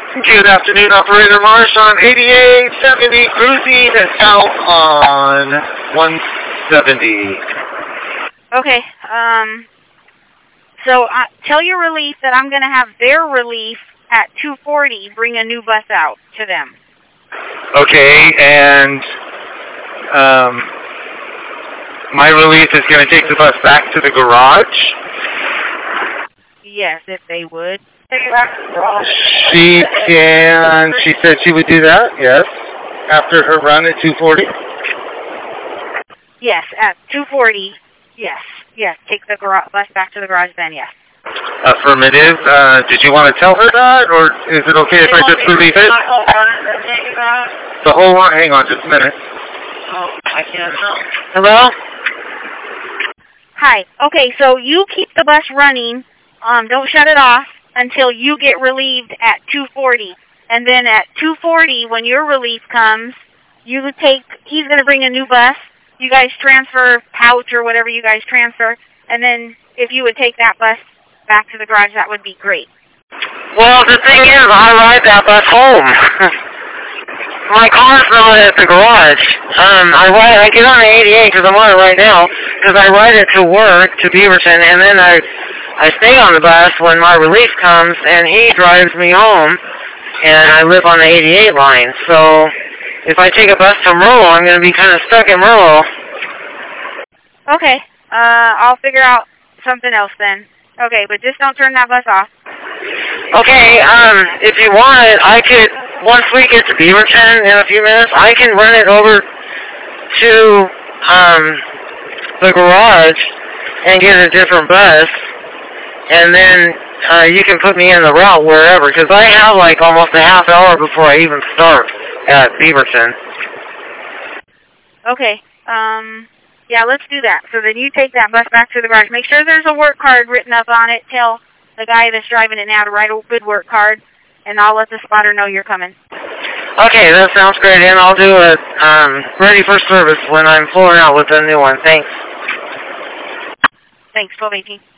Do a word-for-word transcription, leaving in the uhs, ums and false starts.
Good afternoon, Operator Marsh on eighty-eight seventy, cruising south on one seventy. Okay, um, so uh, tell your relief that I'm going to have their relief at two forty bring a new bus out to them. Okay, and um, my relief is going to take the bus back to the garage? Yes, if they would. She can, she said she would do that, yes, after her run at two forty? Yes, at two forty, yes, yes, take the gar- bus back to the garage then, yes. Affirmative. Uh, did you want to tell her that, or is it okay if I just relieve it? The whole one? Hang on just a minute. Oh, I can't tell. Hello? Hi, okay, so you keep the bus running, um, don't shut it off until you get relieved at two forty. And then at two forty, when your relief comes, you take, he's going to bring a new bus. You guys transfer pouch or whatever you guys transfer. And then if you would take that bus back to the garage, that would be great. Well, the thing is, I ride that bus home. My car's not at the garage. Um, I ride, I get on the eighty-eight because I'm on it right now, because I ride it to work, to Beaverton, and then I I stay on the bus when my relief comes, and he drives me home, and I live on the eighty-eight line. So if I take a bus to Merle, I'm going to be kind of stuck in Merle. Okay, uh, I'll figure out something else then. Okay, but just don't turn that bus off. Okay, um, if you want it, I could, once we get to Beaverton in a few minutes, I can run it over to um, the garage and get a different bus, and then uh, you can put me in the route wherever, because I have like almost a half hour before I even start at Beaverton. Okay, um, yeah, let's do that. So then you take that bus back to the garage. Make sure there's a work card written up on it. Tell the guy that's driving it now to write a good work card, and I'll let the spotter know you're coming. Okay, that sounds great, and I'll do it um, ready for service when I'm pulling out with a new one. Thanks. Thanks, twelve eighteen.